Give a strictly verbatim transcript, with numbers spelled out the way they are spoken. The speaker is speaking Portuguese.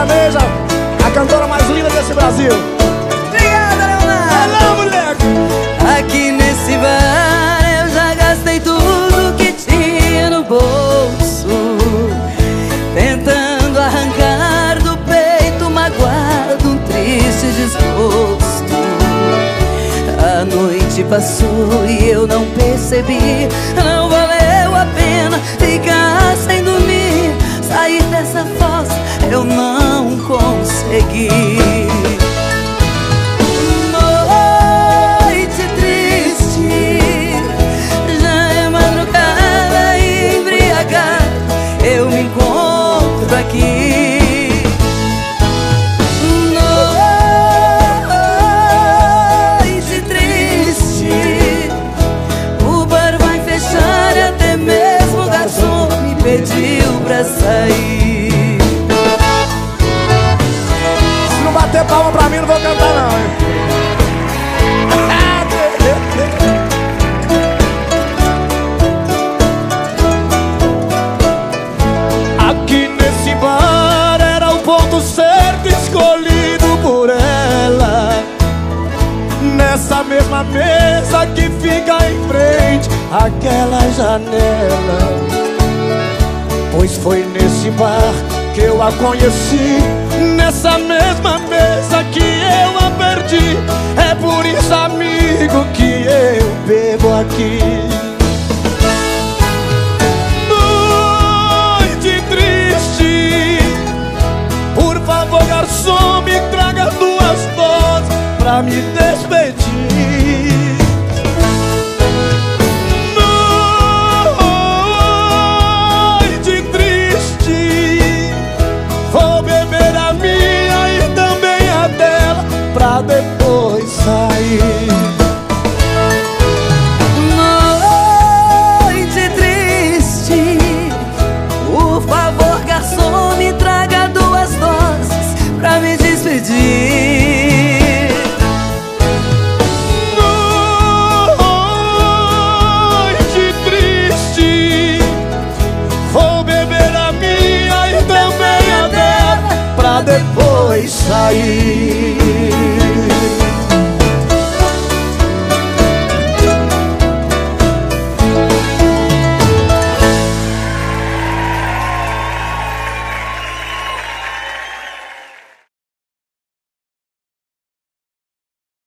sertaneja, a cantora mais linda desse Brasil. Obrigada, Leonardo. Valeu, moleque. Aqui nesse bar eu já gastei tudo que tinha no bolso, tentando arrancar do peito magoado um triste desgosto. A noite passou e eu não percebi, não valeu a pena ficar sem dormir. Sair dessa fossa eu não consegui. Noite triste, já é madrugada e embriagada, eu me encontro aqui. Noite triste, o bar vai fechar e até mesmo o garçom me pediu pra sair. Se não bater palma pra mim, não vou cantar não, hein? Aqui nesse bar era o ponto certo escolhido por ela, nessa mesma mesa que fica em frente àquela janela. Pois foi nesse bar que eu a conheci, nessa mesma mesa que eu a perdi. É por isso, amigo, que eu bebo aqui. Noite triste, por favor, garçom, me traga duas doses pra me despedir. Pra depois sair. Noite triste, por favor, garçom, me traga duas doses pra me despedir. Noite triste, vou beber a minha e também a dela pra depois sair.